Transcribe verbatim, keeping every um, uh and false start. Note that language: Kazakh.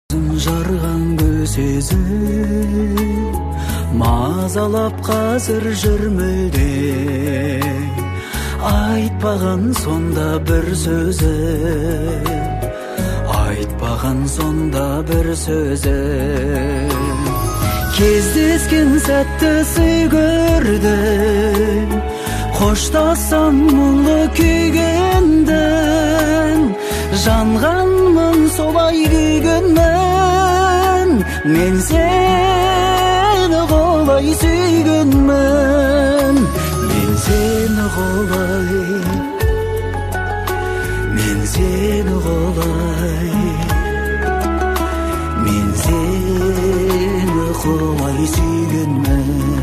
Жарған гүл сезім мазалап қазір жүр мүлде, айтпаған сонда бір сөзі, айтпаған сонда бір сөзі. Кездескен сәтті сый көрдім, қоштассам мұңлы күйгендің, жанғанмын солай күйгенмін, мен сені қолай сүйгенмін, мен сені қолай, мен сені қолай, мен сені қолай сүйгенмін.